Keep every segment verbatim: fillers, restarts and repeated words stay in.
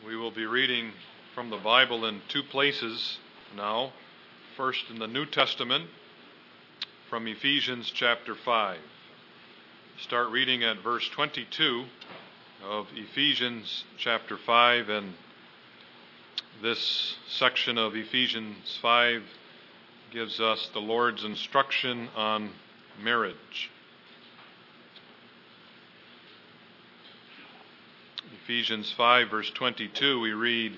We will be reading from the Bible in two places now. First in the New Testament from Ephesians chapter five. Start reading at verse twenty-two of Ephesians chapter five, and this section of Ephesians five gives us the Lord's instruction on marriage. Ephesians five, verse twenty-two, we read,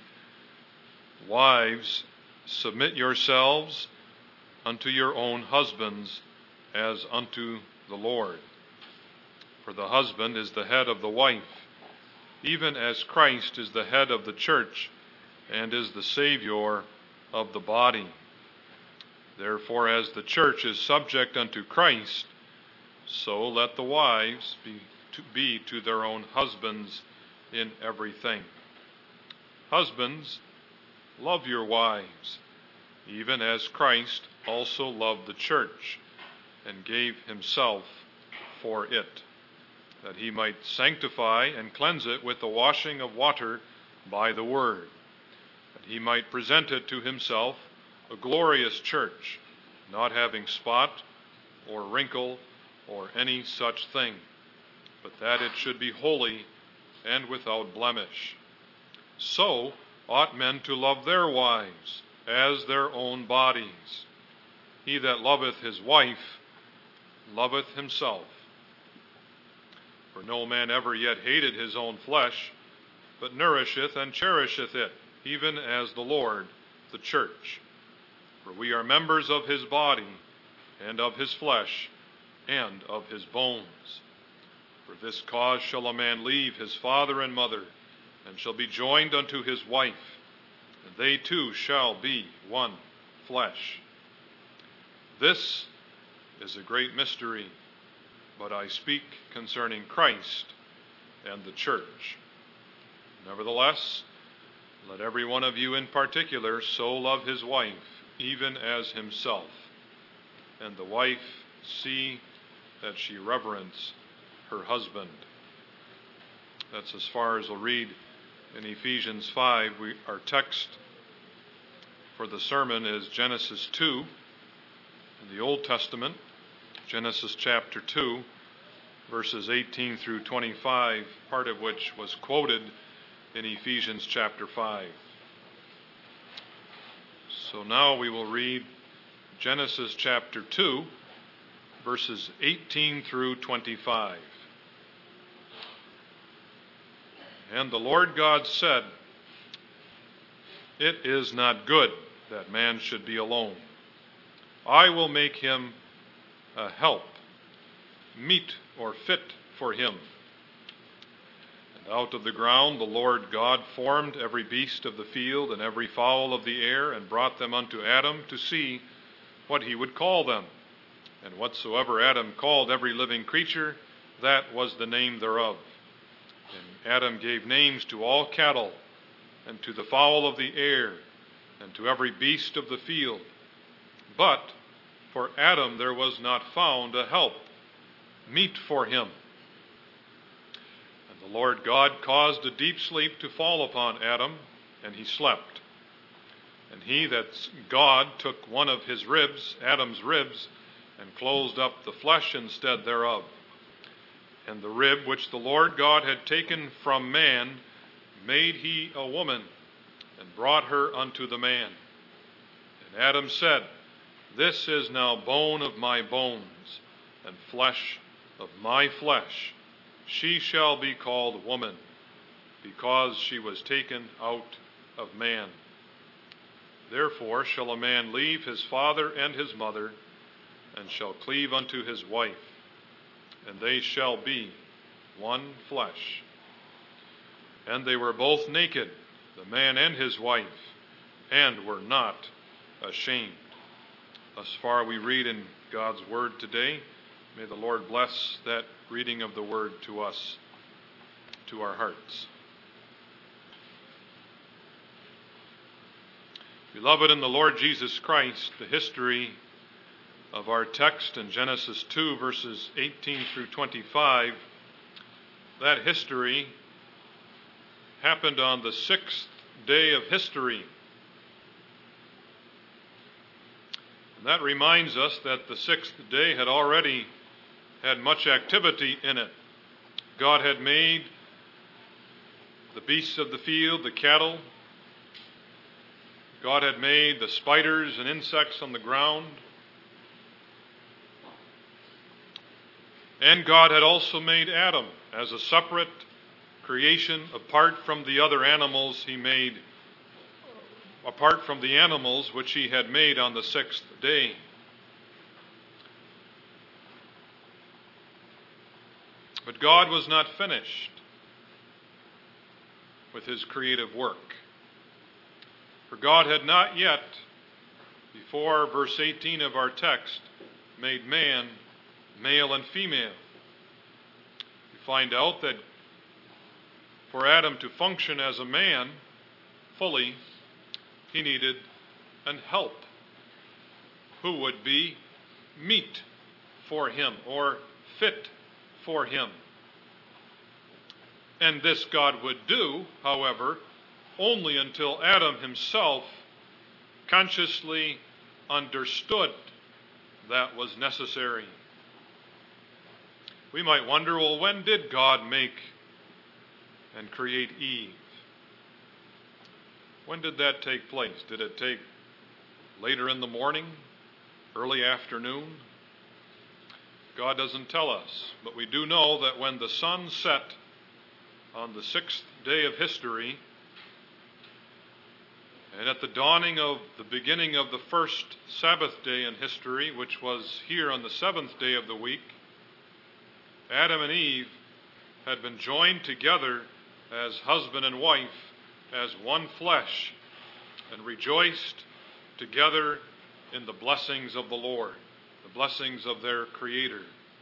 "Wives, submit yourselves unto your own husbands as unto the Lord. For the husband is the head of the wife, even as Christ is the head of the church, and is the Savior of the body. Therefore, as the church is subject unto Christ, so let the wives be to, be to their own husbands in everything. Husbands, love your wives, even as Christ also loved the church, and gave himself for it, that he might sanctify and cleanse it with the washing of water by the word, that he might present it to himself a glorious church, not having spot or wrinkle or any such thing, but that it should be holy and without blemish. So ought men to love their wives as their own bodies. He that loveth his wife loveth himself. For no man ever yet hated his own flesh, but nourisheth and cherisheth it, even as the Lord the church. For we are members of his body, and of his flesh, and of his bones. For this cause shall a man leave his father and mother, and shall be joined unto his wife, and they two shall be one flesh. This is a great mystery, but I speak concerning Christ and the church. Nevertheless, let every one of you in particular so love his wife, even as himself, and the wife see that she reverence her husband." That's as far as we'll read in Ephesians five. We, our text for the sermon is Genesis two in the Old Testament, Genesis chapter two, verses eighteen through twenty-five, part of which was quoted in Ephesians chapter five. So now we will read Genesis chapter two, verses eighteen through twenty-five. "And the Lord God said, It is not good that man should be alone. I will make him a help, meet or fit for him. And out of the ground the Lord God formed every beast of the field and every fowl of the air, and brought them unto Adam to see what he would call them. And whatsoever Adam called every living creature, that was the name thereof. And Adam gave names to all cattle, and to the fowl of the air, and to every beast of the field. But for Adam there was not found a help, meet for him. And the Lord God caused a deep sleep to fall upon Adam, and he slept. And he, that's God, took one of his ribs, Adam's ribs, and closed up the flesh instead thereof. And the rib which the Lord God had taken from man made he a woman, and brought her unto the man. And Adam said, This is now bone of my bones, and flesh of my flesh. She shall be called woman, because she was taken out of man. Therefore shall a man leave his father and his mother, and shall cleave unto his wife, and they shall be one flesh. And they were both naked, the man and his wife, and were not ashamed." Thus far we read in God's word today. May the Lord bless that reading of the word to us, to our hearts. Beloved in the Lord Jesus Christ, the history of our text in Genesis two, verses eighteen through twenty-five, that history happened on the sixth day of history. And that reminds us that the sixth day had already had much activity in it. God had made the beasts of the field, the cattle. God had made the spiders and insects on the ground. And God had also made Adam as a separate creation apart from the other animals he made, apart from the animals which he had made on the sixth day. But God was not finished with his creative work. For God had not yet, before verse eighteen of our text, made man male and female. We find out that for Adam to function as a man fully, he needed an help who would be meet for him or fit for him. And this God would do, however, only until Adam himself consciously understood that was necessary. We might wonder, well, when did God make and create Eve? When did that take place? Did it take later in the morning, early afternoon? God doesn't tell us, but we do know that when the sun set on the sixth day of history, and at the dawning of the beginning of the first Sabbath day in history, which was here on the seventh day of the week, Adam and Eve had been joined together as husband and wife, as one flesh, and rejoiced together in the blessings of the Lord, the blessings of their Creator.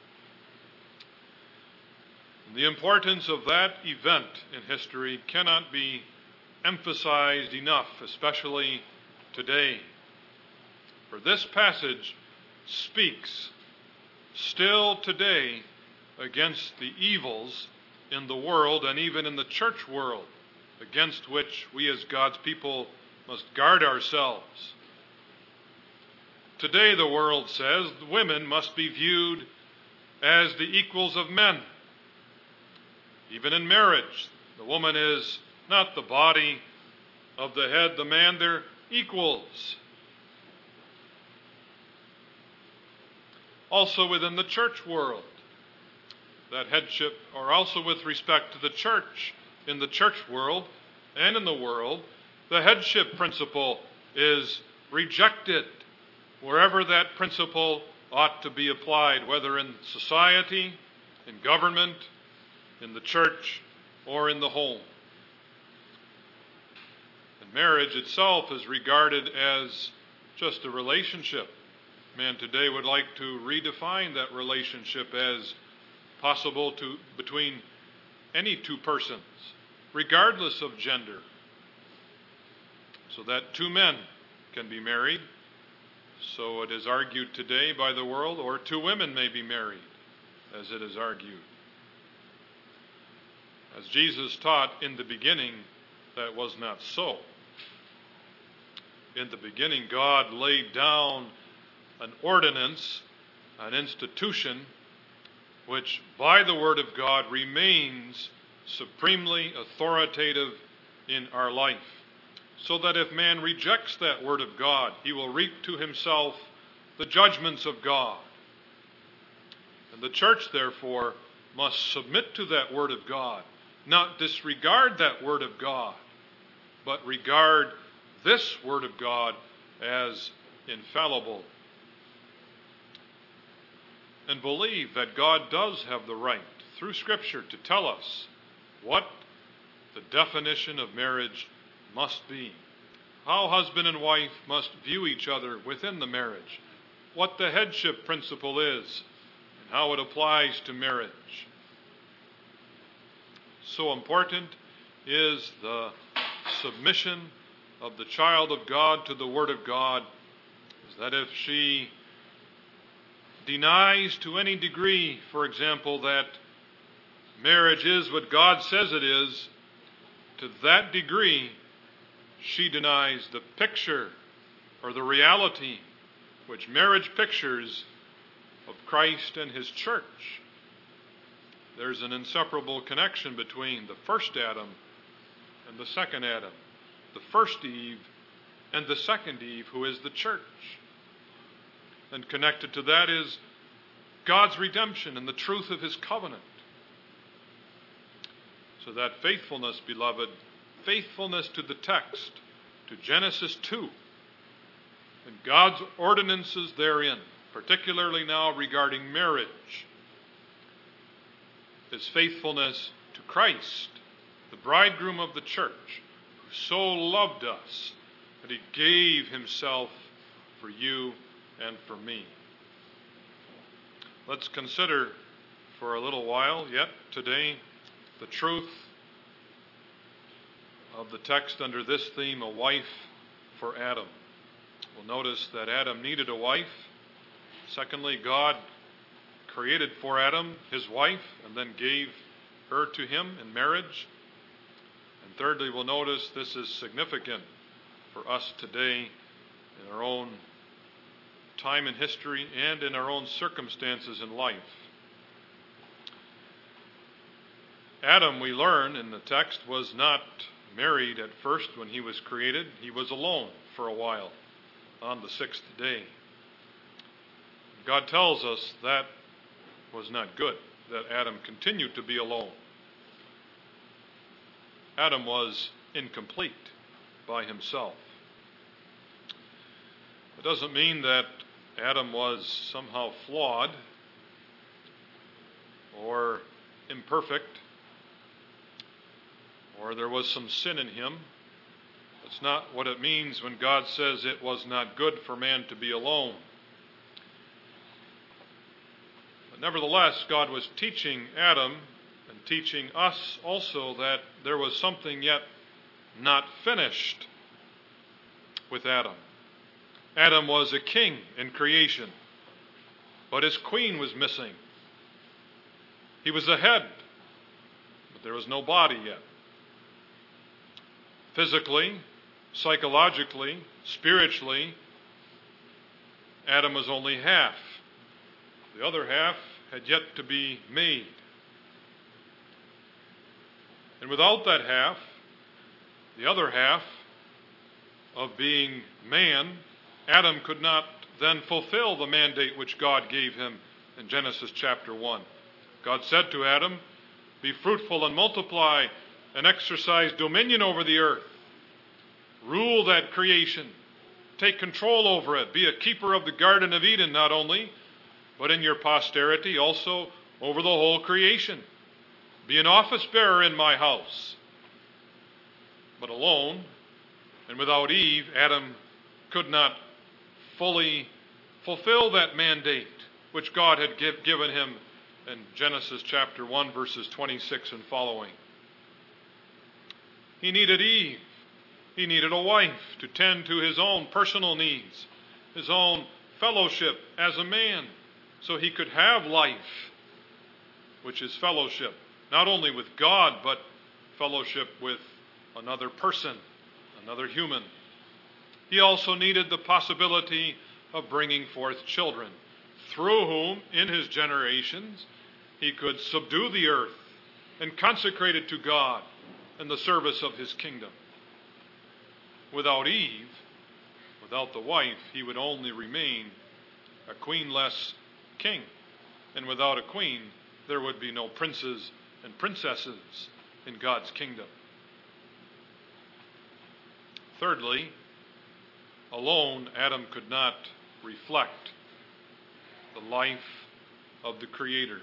And the importance of that event in history cannot be emphasized enough, especially today. For this passage speaks still today against the evils in the world and even in the church world, against which we as God's people must guard ourselves. Today the world says women must be viewed as the equals of men. Even in marriage, the woman is not the body of the head, the man, they're equals. Also within the church world, that headship, or also with respect to the church, in the church world and in the world, the headship principle is rejected wherever that principle ought to be applied, whether in society, in government, in the church, or in the home. And marriage itself is regarded as just a relationship. Man today would like to redefine that relationship as possible to between any two persons, regardless of gender, so that two men can be married, so it is argued today by the world, or two women may be married, as it is argued. As Jesus taught in the beginning, that was not so. In the beginning, God laid down an ordinance, an institution, which by the Word of God remains supremely authoritative in our life, so that if man rejects that Word of God, he will reap to himself the judgments of God. And the church, therefore, must submit to that Word of God, not disregard that Word of God, but regard this Word of God as infallible, and believe that God does have the right, through Scripture, to tell us what the definition of marriage must be, how husband and wife must view each other within the marriage, what the headship principle is, and how it applies to marriage. So important is the submission of the child of God to the Word of God, is that if she denies to any degree, for example, that marriage is what God says it is, to that degree, she denies the picture or the reality which marriage pictures of Christ and his church. There's an inseparable connection between the first Adam and the second Adam, the first Eve and the second Eve, who is the church. And connected to that is God's redemption and the truth of his covenant. So that faithfulness, beloved, faithfulness to the text, to Genesis two, and God's ordinances therein, particularly now regarding marriage, is faithfulness to Christ, the bridegroom of the church, who so loved us that he gave himself for you and for me. Let's consider for a little while yet today the truth of the text under this theme, a wife for Adam. We'll notice that Adam needed a wife. Secondly, God created for Adam his wife and then gave her to him in marriage. And thirdly, we'll notice this is significant for us today in our own time in history and in our own circumstances in life. Adam, we learn in the text, was not married at first when he was created. He was alone for a while on the sixth day. God tells us that was not good, that Adam continued to be alone. Adam was incomplete by himself. It doesn't mean that Adam was somehow flawed or imperfect or there was some sin in him. That's not what it means when God says it was not good for man to be alone. But nevertheless, God was teaching Adam and teaching us also that there was something yet not finished with Adam. Adam was a king in creation, but his queen was missing. He was the head, but there was no body yet. Physically, psychologically, spiritually, Adam was only half. The other half had yet to be made. And without that half, the other half of being man, Adam could not then fulfill the mandate which God gave him in Genesis chapter one. God said to Adam, "Be fruitful and multiply and exercise dominion over the earth. Rule that creation. Take control over it. Be a keeper of the Garden of Eden not only, but in your posterity also over the whole creation. Be an office bearer in my house." But alone and without Eve, Adam could not fully fulfill that mandate which God had give, given him in Genesis chapter one, verses twenty-six and following. He needed Eve. He needed a wife to tend to his own personal needs, his own fellowship as a man, so he could have life, which is fellowship, not only with God, but fellowship with another person, another human. He also needed the possibility of bringing forth children, through whom, in his generations, he could subdue the earth and consecrate it to God in the service of his kingdom. Without Eve, without the wife, he would only remain a queenless king. And without a queen, there would be no princes and princesses in God's kingdom. Thirdly, alone, Adam could not reflect the life of the Creator.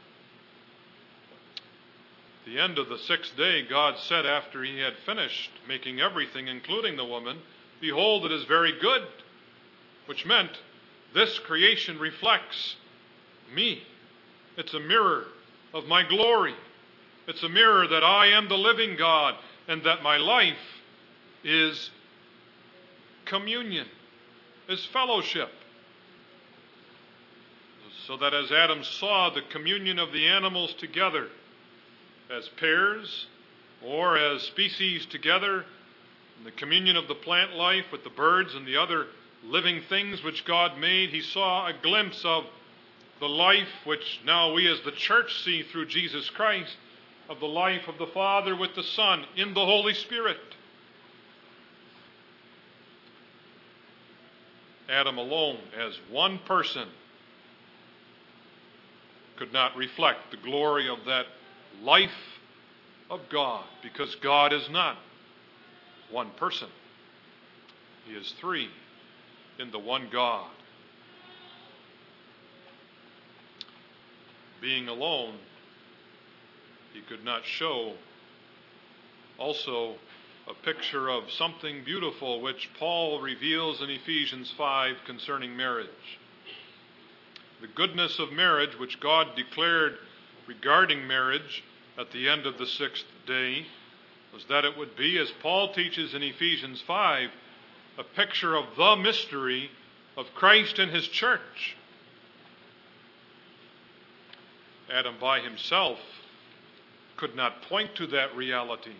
At the end of the sixth day, God said after he had finished making everything, including the woman, "Behold, it is very good," which meant this creation reflects me. It's a mirror of my glory. It's a mirror that I am the living God and that my life is communion, is fellowship. So that as Adam saw the communion of the animals together as pairs, or as species together in the communion of the plant life with the birds and the other living things which God made, he saw a glimpse of the life which now we as the church see through Jesus Christ, of the life of the Father with the Son in the Holy Spirit. Adam alone, as one person, could not reflect the glory of that life of God, because God is not one person. He is three in the one God. Being alone, he could not show also a picture of something beautiful which Paul reveals in Ephesians five concerning marriage. The goodness of marriage which God declared regarding marriage at the end of the sixth day was that it would be, as Paul teaches in Ephesians five, a picture of the mystery of Christ and his church. Adam by himself could not point to that reality.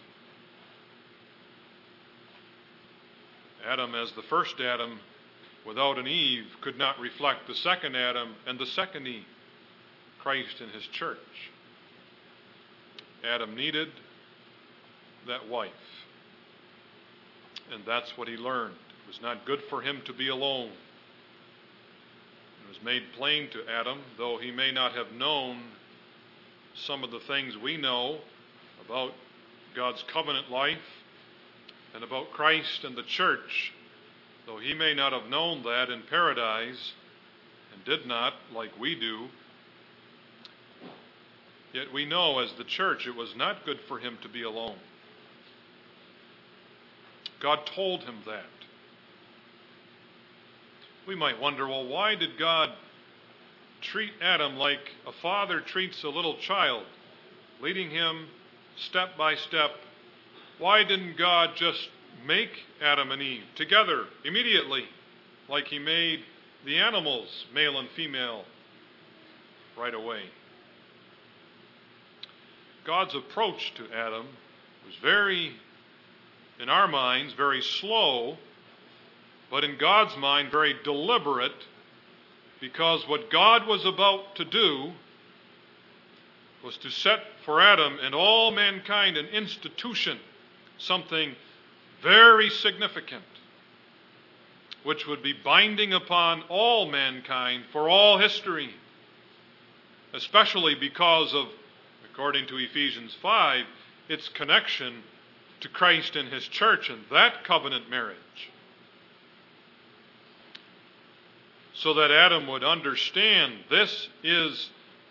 Adam, as the first Adam, without an Eve, could not reflect the second Adam and the second Eve, Christ and his church. Adam needed that wife, and that's what he learned. It was not good for him to be alone. It was made plain to Adam, though he may not have known some of the things we know about God's covenant life and about Christ and the church, though he may not have known that in paradise and did not like we do, yet we know as the church it was not good for him to be alone. God told him that. We might wonder, well, why did God treat Adam like a father treats a little child, leading him step by step? Why didn't God just make Adam and Eve together immediately, like he made the animals, male and female, right away? God's approach to Adam was very, in our minds, very slow, but in God's mind, very deliberate, because what God was about to do was to set for Adam and all mankind an institution, something very significant, which would be binding upon all mankind for all history, especially because of, according to Ephesians five, its connection to Christ and his church and that covenant marriage. So that Adam would understand this is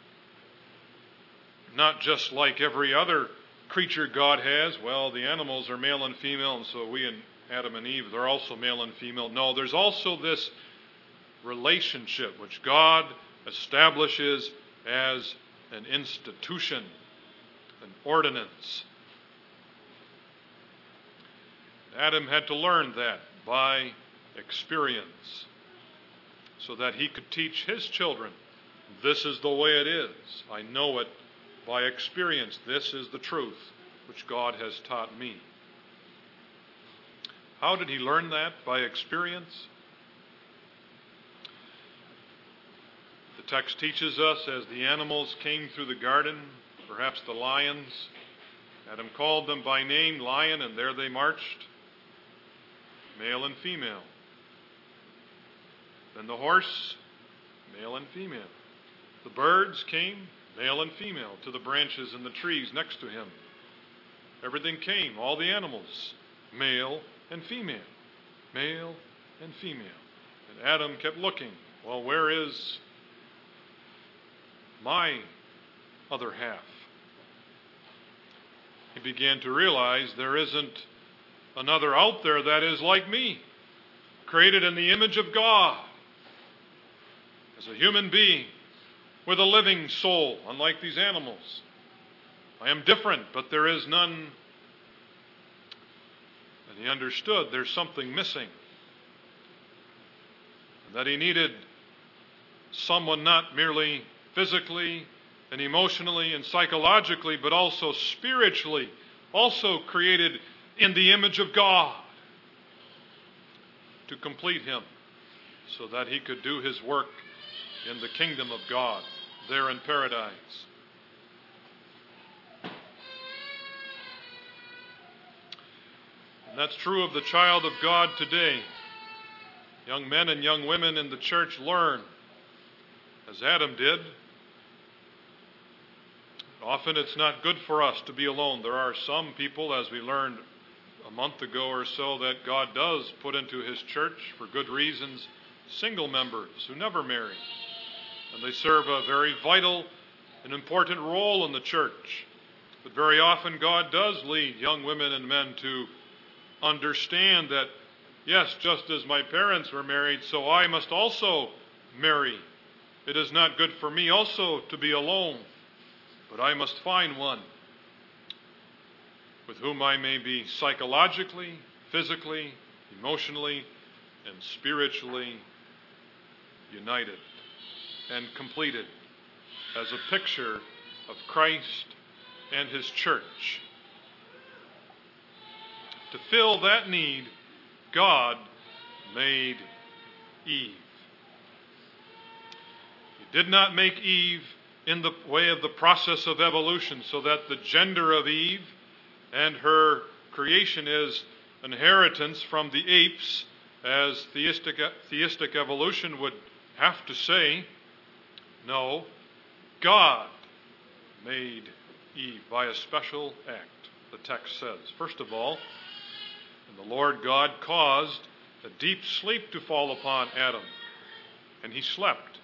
not just like every other creature God has. Well, the animals are male and female, and so we and Adam and Eve, they're also male and female. No, there's also this relationship which God establishes as an institution, an ordinance. Adam had to learn that by experience, so that he could teach his children, this is the way it is. I know it by experience. This is the truth which God has taught me. How did he learn that? By experience. The text teaches us, as the animals came through the garden, perhaps the lions, Adam called them by name, lion, and there they marched, male and female. Then the horse, male and female. The birds came, male and female, to the branches and the trees next to him. Everything came, all the animals, male and female, male and female. And Adam kept looking, well, where is my other half? He began to realize there isn't another out there that is like me, created in the image of God, as a human being with a living soul, unlike these animals. I am different, but there is none. And he understood there's something missing, and that he needed someone not merely physically and emotionally and psychologically, but also spiritually also created in the image of God, to complete him so that he could do his work in the kingdom of God there in paradise. And that's true of the child of God today. Young men and young women in the church learn, as Adam did. Often it's not good for us to be alone. There are some people, as we learned a month ago or so, that God does put into his church, for good reasons, single members who never marry. And they serve a very vital and important role in the church. But very often God does lead young women and men to understand that, yes, just as my parents were married, so I must also marry. It is not good for me also to be alone, but I must find one with whom I may be psychologically, physically, emotionally, and spiritually united and completed as a picture of Christ and his church. To fill that need, God made Eve. He did not make Eve in the way of the process of evolution, so that the gender of Eve and her creation is inheritance from the apes, as theistic, theistic evolution would have to say. No, God made Eve by a special act, the text says. First of all, and the Lord God caused a deep sleep to fall upon Adam, and he slept.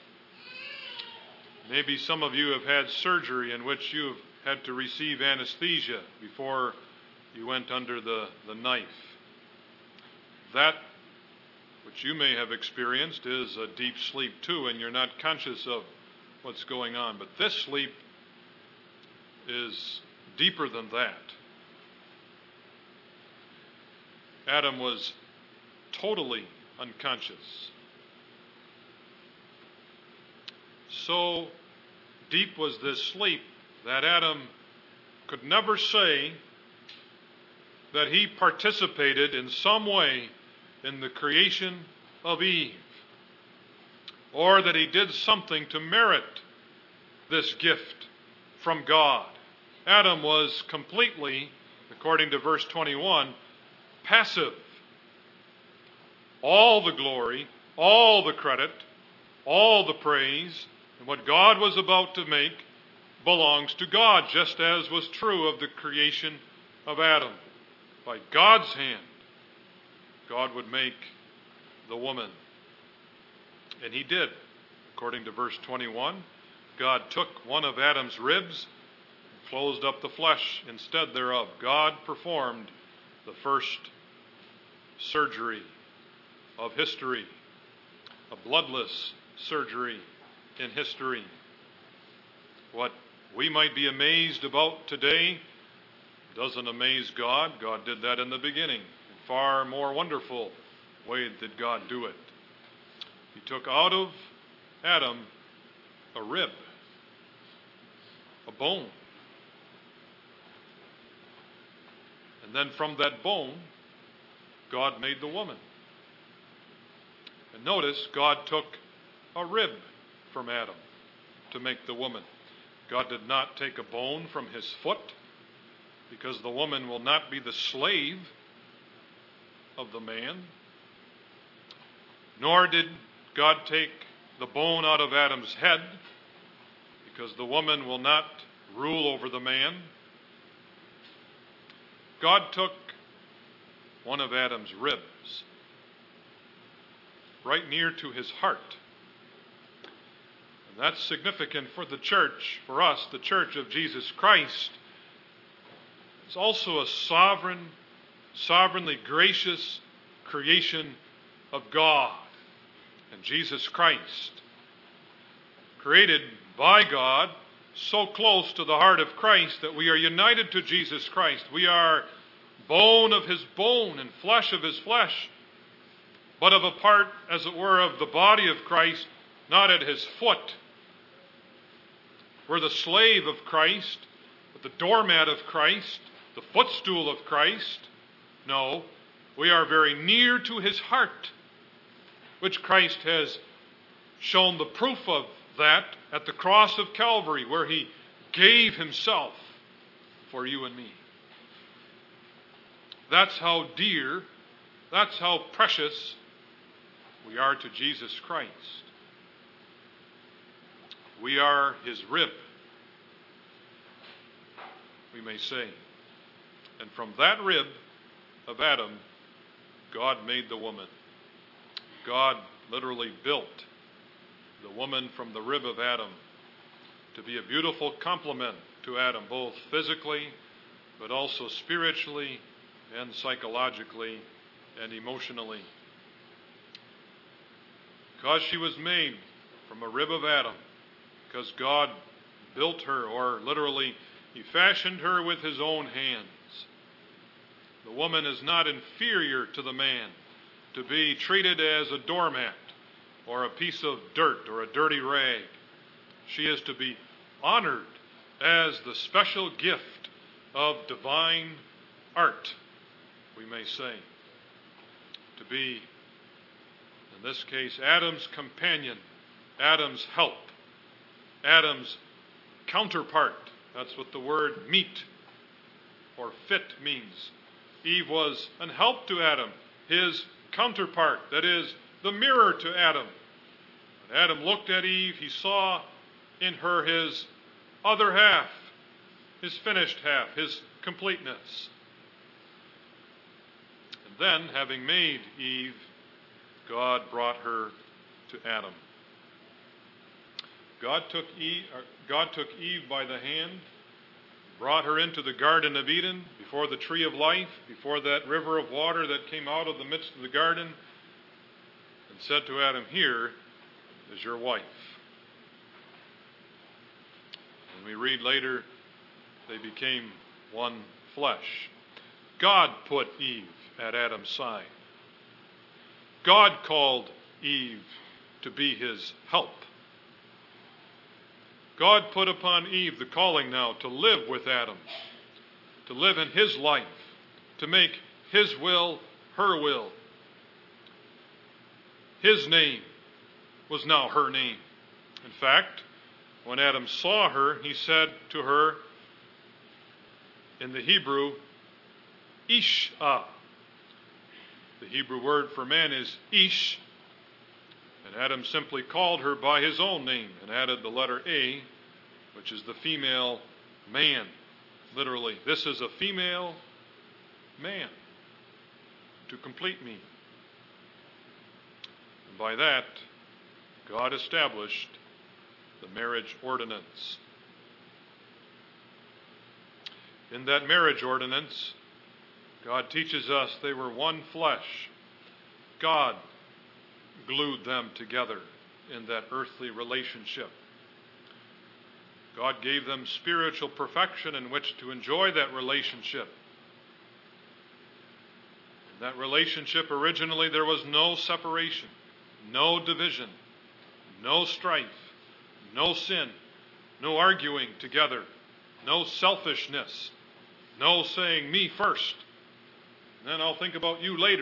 Maybe some of you have had surgery in which you've had to receive anesthesia before you went under the, the knife. That which you may have experienced is a deep sleep too, and you're not conscious of what's going on. But this sleep is deeper than that. Adam was totally unconscious. So deep was this sleep that Adam could never say that he participated in some way in the creation of Eve, or that he did something to merit this gift from God. Adam was completely, according to verse twenty-one, passive. All the glory, all the credit, all the praise, and what God was about to make belongs to God, just as was true of the creation of Adam. By God's hand, God would make the woman. And he did. According to verse twenty-one, God took one of Adam's ribs and closed up the flesh instead thereof. God performed the first surgery of history, a bloodless surgery in history. What we might be amazed about today doesn't amaze God. God did that in the beginning. In far more wonderful way did God do it. He took out of Adam a rib, a bone. And then from that bone, God made the woman. And notice, God took a rib from Adam to make the woman. God did not take a bone from his foot, because the woman will not be the slave of the man. Nor did God take the bone out of Adam's head, because the woman will not rule over the man. God took one of Adam's ribs, right near to his heart. And that's significant for the church, for us, the church of Jesus Christ. It's also a sovereign, sovereignly gracious creation of God. And Jesus Christ, created by God, so close to the heart of Christ that we are united to Jesus Christ. We are bone of his bone and flesh of his flesh, but of a part, as it were, of the body of Christ, not at his foot. We're the slave of Christ, but the doormat of Christ, the footstool of Christ. No, we are very near to his heart, which Christ has shown the proof of that at the cross of Calvary, where he gave himself for you and me. That's how dear, that's how precious we are to Jesus Christ. We are his rib, we may say. And from that rib of Adam, God made the woman. God literally built the woman from the rib of Adam to be a beautiful complement to Adam, both physically, but also spiritually and psychologically and emotionally. Because she was made from a rib of Adam, because God built her, or literally, he fashioned her with his own hands. The woman is not inferior to the man to be treated as a doormat or a piece of dirt or a dirty rag. She is to be honored as the special gift of divine art, we may say. To be, in this case, Adam's companion, Adam's help, Adam's counterpart. That's what the word meet or fit means. Eve was an help to Adam, his counterpart, that is, the mirror to Adam. When Adam looked at Eve, he saw in her his other half, his finished half, his completeness. And then, having made Eve, God brought her to Adam. God took Eve, God took Eve by the hand, brought her into the Garden of Eden, before the tree of life, before that river of water that came out of the midst of the garden, and said to Adam, "Here is your wife." And we read later, they became one flesh. God put Eve at Adam's side. God called Eve to be his help. God put upon Eve the calling now to live with Adam, to live in his life, to make his will her will. His name was now her name. In fact, when Adam saw her, he said to her, in the Hebrew, Isha. The Hebrew word for man is Ish. And Adam simply called her by his own name and added the letter A, which is the female man. Literally, this is a female man to complete me. And by that, God established the marriage ordinance. In that marriage ordinance, God teaches us they were one flesh. God glued them together in that earthly relationship. God gave them spiritual perfection in which to enjoy that relationship. In that relationship, originally, there was no separation, no division, no strife, no sin, no arguing together, no selfishness, no saying me first, and then I'll think about you later.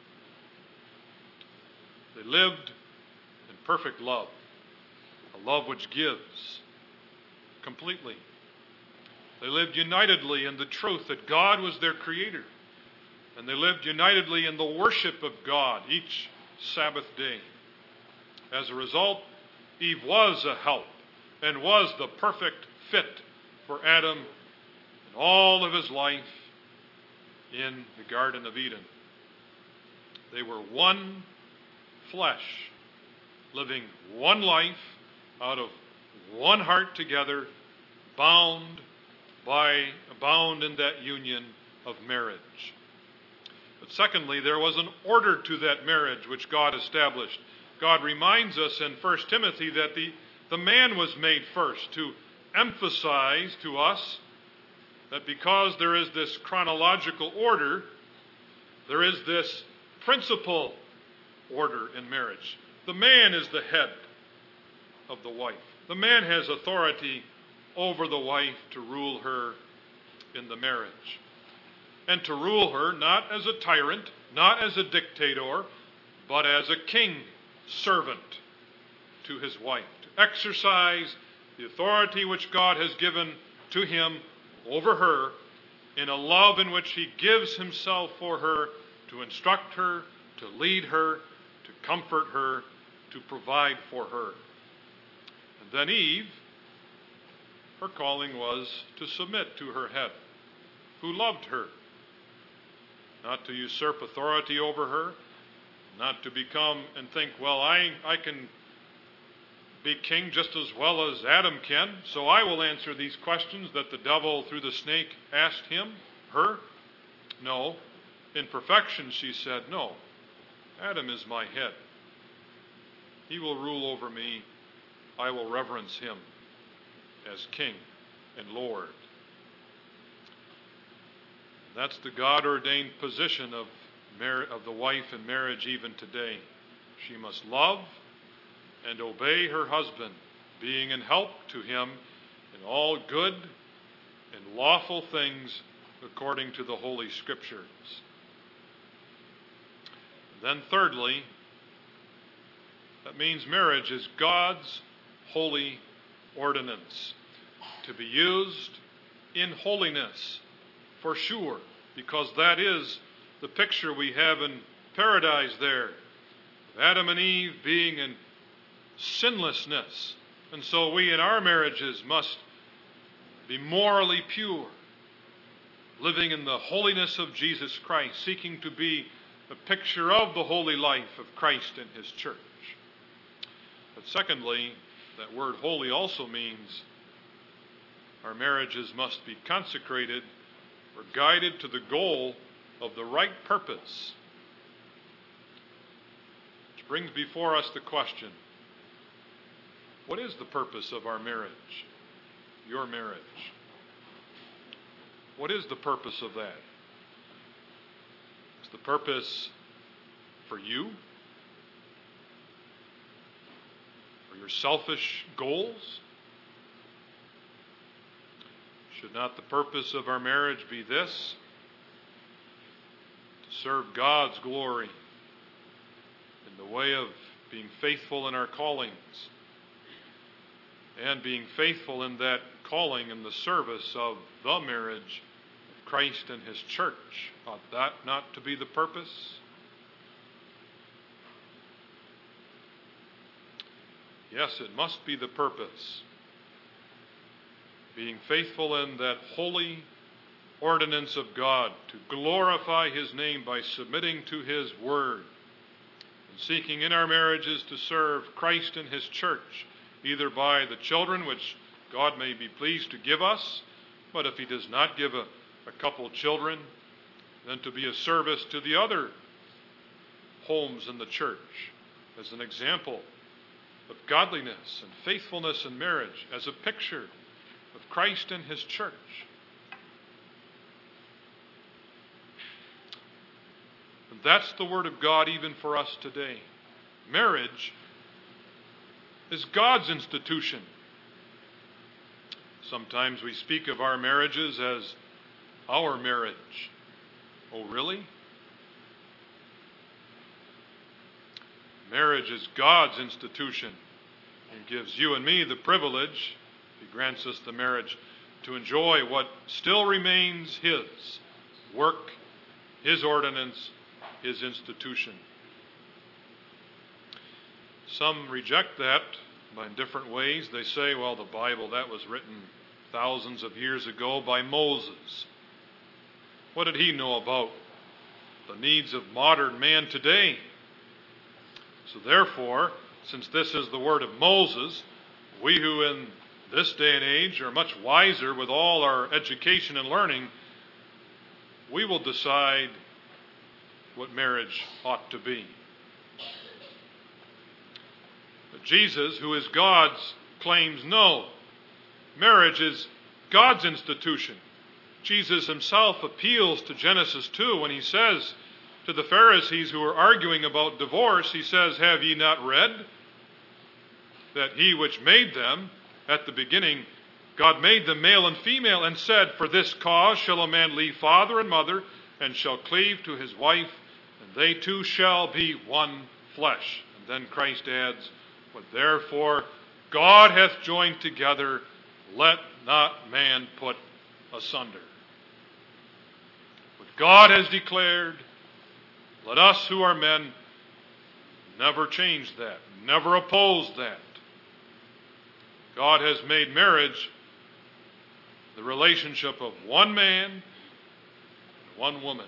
They lived in perfect love, a love which gives completely. They lived unitedly in the truth that God was their creator, and they lived unitedly in the worship of God each Sabbath day. As a result, Eve was a help and was the perfect fit for Adam in all of his life in the Garden of Eden. They were one flesh, living one life out of one heart together, bound by bound in that union of marriage. But secondly, there was an order to that marriage which God established. God reminds us in First Timothy that the, the man was made first, to emphasize to us that because there is this chronological order, there is this principal order in marriage. The man is the head of the wife. The man has authority over the wife to rule her in the marriage. and to rule her not as a tyrant, not as a dictator, but as a king servant to his wife, to exercise the authority which God has given to him over her in a love in which he gives himself for her, to instruct her, to lead her, to comfort her, to provide for her. And then Eve, her calling was to submit to her head, who loved her, not to usurp authority over her, not to become and think, well, I, I can be king just as well as Adam can, so I will answer these questions that the devil through the snake asked him, her. No. In perfection, she said, no, Adam is my head. He will rule over me. I will reverence him as king and Lord. That's the God-ordained position of, mar- of the wife in marriage even today. She must love and obey her husband, being in help to him in all good and lawful things according to the Holy Scriptures. Then thirdly, that means marriage is God's holy ordinance, to be used in holiness, for sure, because that is the picture we have in paradise there, Adam and Eve being in sinlessness. And so we in our marriages must be morally pure, living in the holiness of Jesus Christ, seeking to be a picture of the holy life of Christ and his church. But secondly, that word holy also means our marriages must be consecrated or guided to the goal of the right purpose. Which brings before us the question, what is the purpose of our marriage? Your marriage. What is the purpose of that? Is the purpose for you? For your selfish goals? Should not the purpose of our marriage be this? To serve God's glory in the way of being faithful in our callings, and being faithful in that calling in the service of the marriage of Christ and his church. Ought that not to be the purpose? Yes, it must be the purpose. Being faithful in that holy ordinance of God, to glorify his name by submitting to his word, and seeking in our marriages to serve Christ and his church, either by the children which God may be pleased to give us, but if he does not give a, a couple children, then to be a service to the other homes in the church as an example of godliness and faithfulness in marriage, as a picture of Christ and his church. And that's the word of God even for us today. Marriage is God's institution. Sometimes we speak of our marriages as our marriage. Oh, really? Marriage is God's institution. He gives you and me the privilege, he grants us the marriage, to enjoy what still remains his work, his ordinance, his institution. Some reject that by different ways. They say, well, the Bible, that was written thousands of years ago by Moses. What did he know about the needs of modern man today? So therefore, since this is the word of Moses, we who in this day and age are much wiser with all our education and learning, we will decide what marriage ought to be. But Jesus, who is God's, claims no. Marriage is God's institution. Jesus himself appeals to Genesis two when he says to the Pharisees who are arguing about divorce, he says, have ye not read that he which made them at the beginning God made them male and female and said, "For this cause shall a man leave father and mother, and shall cleave to his wife, and they two shall be one flesh." And then Christ adds, "What therefore God hath joined together, let not man put asunder." What God has declared, let us who are men never change that, never oppose that. God has made marriage the relationship of one man and one woman.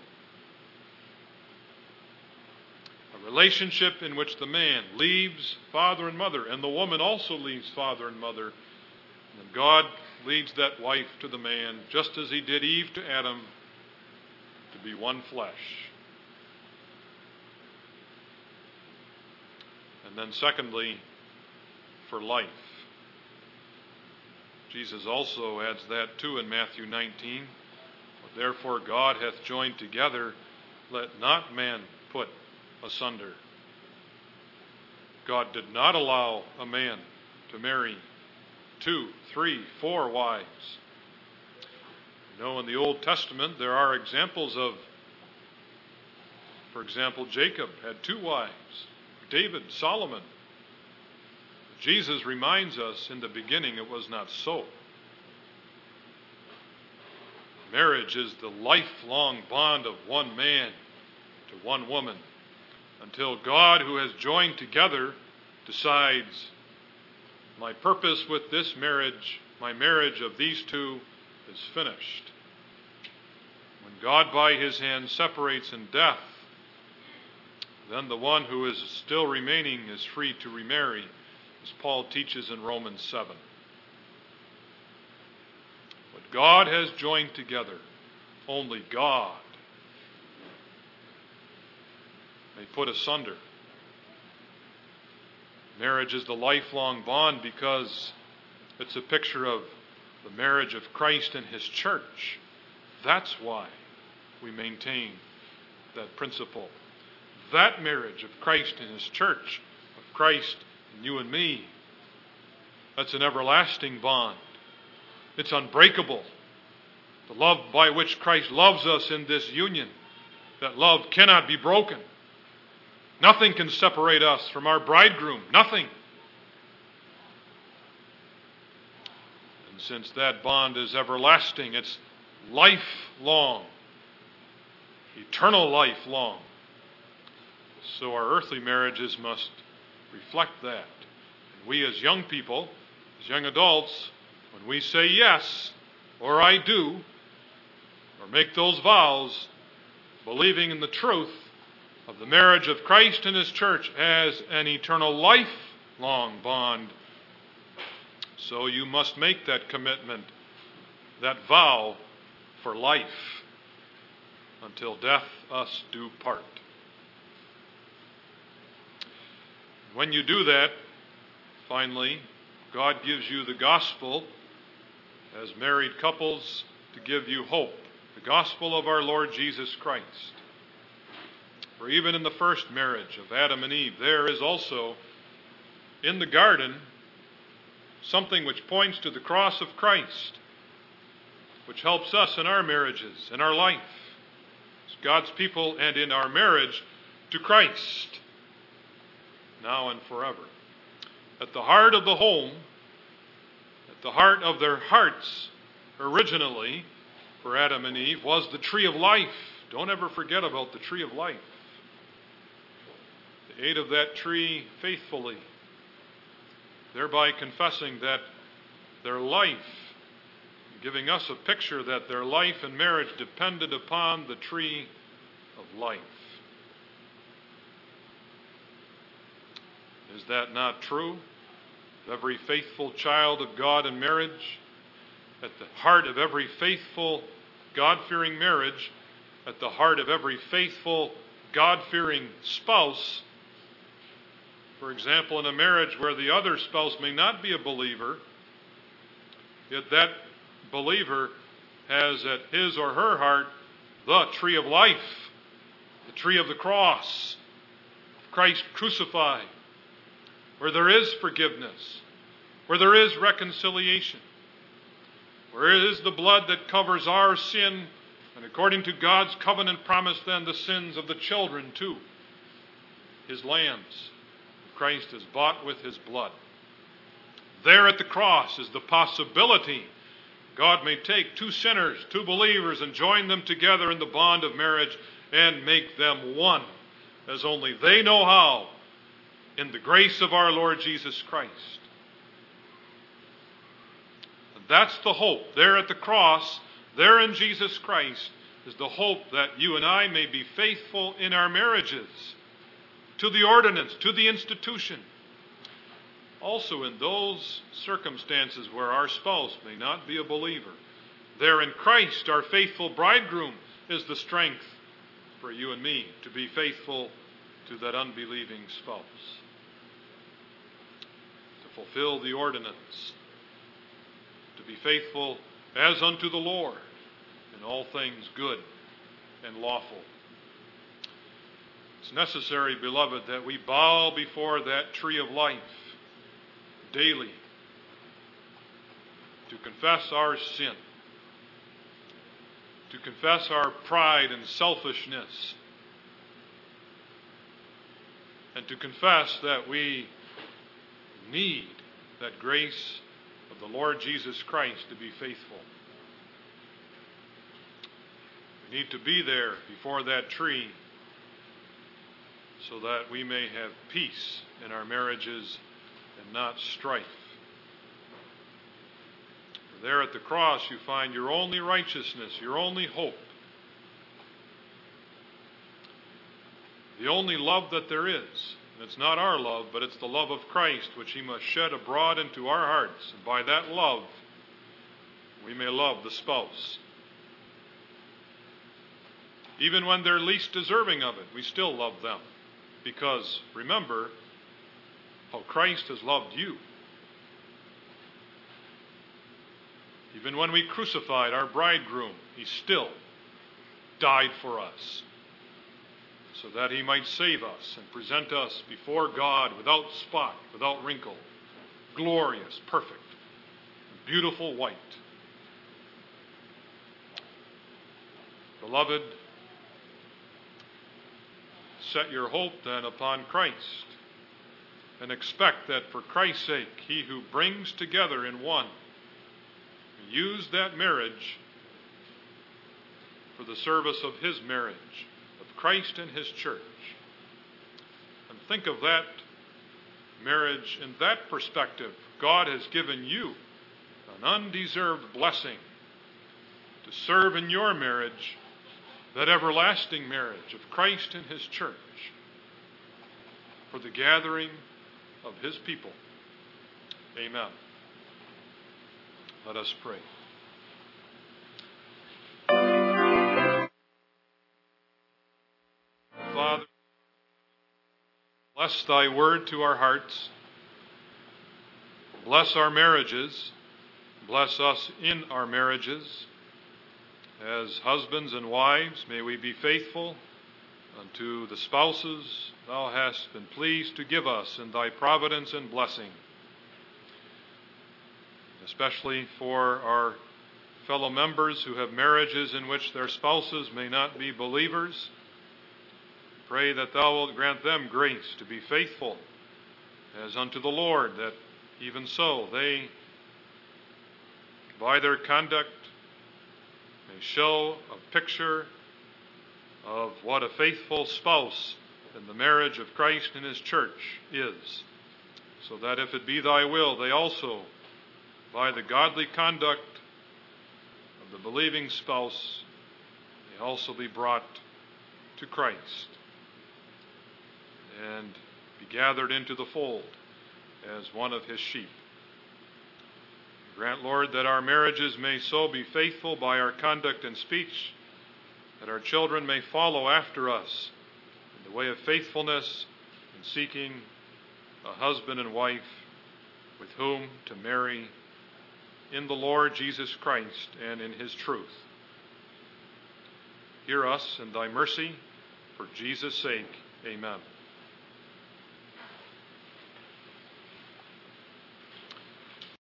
A relationship in which the man leaves father and mother, and the woman also leaves father and mother. And God leads that wife to the man, just as he did Eve to Adam, to be one flesh. And then secondly, for life. Jesus also adds that too in Matthew nineteen. "What therefore God hath joined together, let not man put asunder." God did not allow a man to marry two, three, four wives. You know, in the Old Testament there are examples of, for example, Jacob had two wives, David, Solomon. Jesus reminds us in the beginning it was not so. Marriage is the lifelong bond of one man to one woman until God, who has joined together, decides, "My purpose with this marriage, my marriage of these two, is finished." When God by his hand separates in death, then the one who is still remaining is free to remarry, as Paul teaches in Romans seven. What God has joined together, only God may put asunder. Marriage is the lifelong bond because it's a picture of the marriage of Christ and his church. That's why we maintain that principle. That marriage of Christ and his church, of Christ and you and me, that's an everlasting bond. It's unbreakable. The love by which Christ loves us in this union, that love cannot be broken. Nothing can separate us from our bridegroom. Nothing. And since that bond is everlasting, it's lifelong, eternal lifelong. So our earthly marriages must reflect that. And we as young people, as young adults, when we say yes, or I do, or make those vows, believing in the truth of the marriage of Christ and his church as an eternal lifelong bond, so you must make that commitment, that vow for life, until death us do part. When you do that, finally, God gives you the gospel as married couples to give you hope, the gospel of our Lord Jesus Christ. For even in the first marriage of Adam and Eve, there is also in the garden something which points to the cross of Christ, which helps us in our marriages, in our life, as God's people, and in our marriage to Christ, now and forever. At the heart of the home, at the heart of their hearts, originally, for Adam and Eve, was the tree of life. Don't ever forget about the tree of life. They ate of that tree faithfully, thereby confessing that their life, giving us a picture that their life and marriage depended upon the tree of life. Is that not true of every faithful child of God in marriage? At the heart of every faithful, God-fearing marriage, at the heart of every faithful, God-fearing spouse, for example, in a marriage where the other spouse may not be a believer, yet that believer has at his or her heart the tree of life, the tree of the cross, Christ crucified, where there is forgiveness, where there is reconciliation, For it is the blood that covers our sin, and according to God's covenant promise, then the sins of the children too. His lambs, Christ has bought with his blood. There at the cross is the possibility God may take two sinners, two believers, and join them together in the bond of marriage and make them one, as only they know how, in the grace of our Lord Jesus Christ. And that's the hope. There at the cross, there in Jesus Christ, is the hope that you and I may be faithful in our marriages, to the ordinance, to the institution. Also in those circumstances where our spouse may not be a believer, there in Christ, our faithful bridegroom, is the strength for you and me to be faithful to that unbelieving spouse, to fulfill the ordinance, to be faithful as unto the Lord in all things good and lawful. It's necessary, beloved, that we bow before that tree of life daily to confess our sin, to confess our pride and selfishness, and to confess that we need that grace of the Lord Jesus Christ to be faithful. We need to be there before that tree so that we may have peace in our marriages and not strife. For there at the cross you find your only righteousness, your only hope, the only love that there is. And it's not our love, but it's the love of Christ, which he must shed abroad into our hearts. And by that love, we may love the spouse. Even when they're least deserving of it, we still love them. Because, remember, how Christ has loved you. Even when we crucified our bridegroom, he still died for us, so that he might save us and present us before God without spot, without wrinkle, glorious, perfect, beautiful white. Beloved, set your hope then upon Christ, and expect that for Christ's sake, he who brings together in one, use that marriage for the service of his marriage, of Christ and his church. And think of that marriage in that perspective. God has given you an undeserved blessing to serve in your marriage, that everlasting marriage of Christ and his church, for the gathering of his people. Amen. Let us pray. Father, bless thy word to our hearts. Bless our marriages. Bless us in our marriages. As husbands and wives, may we be faithful unto the spouses thou hast been pleased to give us in thy providence and blessing. Especially for our fellow members who have marriages in which their spouses may not be believers, pray that thou wilt grant them grace to be faithful as unto the Lord, that even so they, by their conduct, may show a picture of what a faithful spouse in the marriage of Christ and his church is, so that if it be thy will, they also, by the godly conduct of the believing spouse, may also be brought to Christ and be gathered into the fold as one of his sheep. Grant, Lord, that our marriages may so be faithful by our conduct and speech, that our children may follow after us in the way of faithfulness in seeking a husband and wife with whom to marry in the Lord Jesus Christ and in his truth. Hear us in thy mercy, for Jesus' sake. Amen.